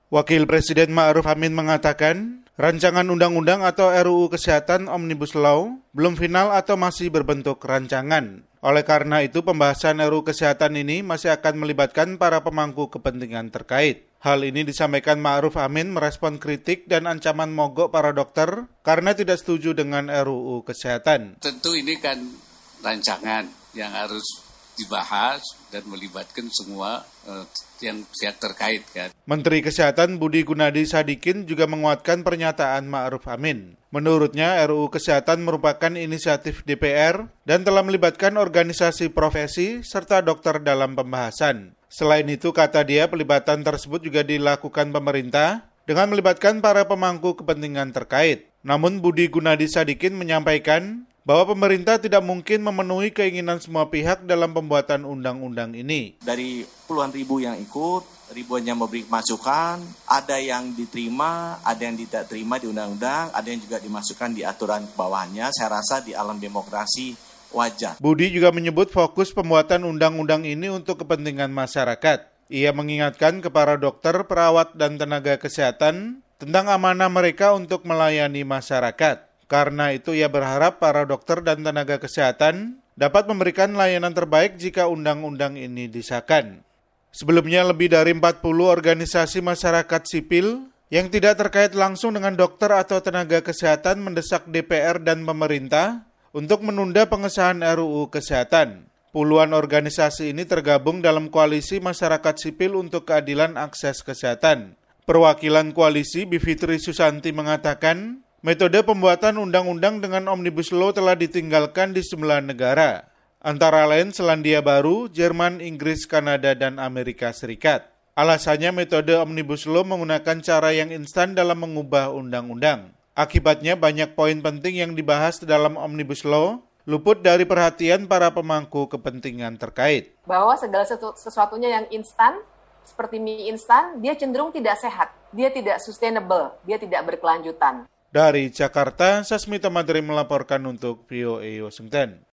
Wakil Presiden Ma'ruf Amin mengatakan, rancangan undang-undang atau RUU Kesehatan Omnibus Law belum final atau masih berbentuk rancangan. Oleh karena itu, pembahasan RUU Kesehatan ini masih akan melibatkan para pemangku kepentingan terkait. Hal ini disampaikan Ma'ruf Amin merespon kritik dan ancaman mogok para dokter karena tidak setuju dengan RUU Kesehatan. Tentu ini kan rancangan yang harus dibahas dan melibatkan semua yang pihak terkait kan. Menteri Kesehatan Budi Gunadi Sadikin juga menguatkan pernyataan Ma'ruf Amin. Menurutnya RUU Kesehatan merupakan inisiatif DPR dan telah melibatkan organisasi profesi serta dokter dalam pembahasan. Selain itu, kata dia, pelibatan tersebut juga dilakukan pemerintah dengan melibatkan para pemangku kepentingan terkait. Namun Budi Gunadi Sadikin menyampaikan bahwa pemerintah tidak mungkin memenuhi keinginan semua pihak dalam pembuatan undang-undang ini. Dari puluhan ribu yang ikut, ribuan yang memberi masukan, ada yang diterima, ada yang tidak terima di undang-undang, ada yang juga dimasukkan di aturan bawahnya. Saya rasa di alam demokrasi wajar. Budi juga menyebut fokus pembuatan undang-undang ini untuk kepentingan masyarakat. Ia mengingatkan kepada dokter, perawat, dan tenaga kesehatan tentang amanah mereka untuk melayani masyarakat. Karena itu ia berharap para dokter dan tenaga kesehatan dapat memberikan layanan terbaik jika undang-undang ini disahkan. Sebelumnya lebih dari 40 organisasi masyarakat sipil yang tidak terkait langsung dengan dokter atau tenaga kesehatan mendesak DPR dan pemerintah untuk menunda pengesahan RUU Kesehatan. Puluhan organisasi ini tergabung dalam koalisi masyarakat sipil untuk keadilan akses kesehatan. Perwakilan koalisi Bivitri Susanti mengatakan, metode pembuatan undang-undang dengan Omnibus Law telah ditinggalkan di 9 negara, antara lain Selandia Baru, Jerman, Inggris, Kanada, dan Amerika Serikat. Alasannya metode Omnibus Law menggunakan cara yang instan dalam mengubah undang-undang. Akibatnya banyak poin penting yang dibahas dalam Omnibus Law luput dari perhatian para pemangku kepentingan terkait. Bahwa segala sesuatunya yang instan, seperti mie instan, dia cenderung tidak sehat, dia tidak sustainable, dia tidak berkelanjutan. Dari Jakarta, Sasmita Madri melaporkan untuk VOA Washington.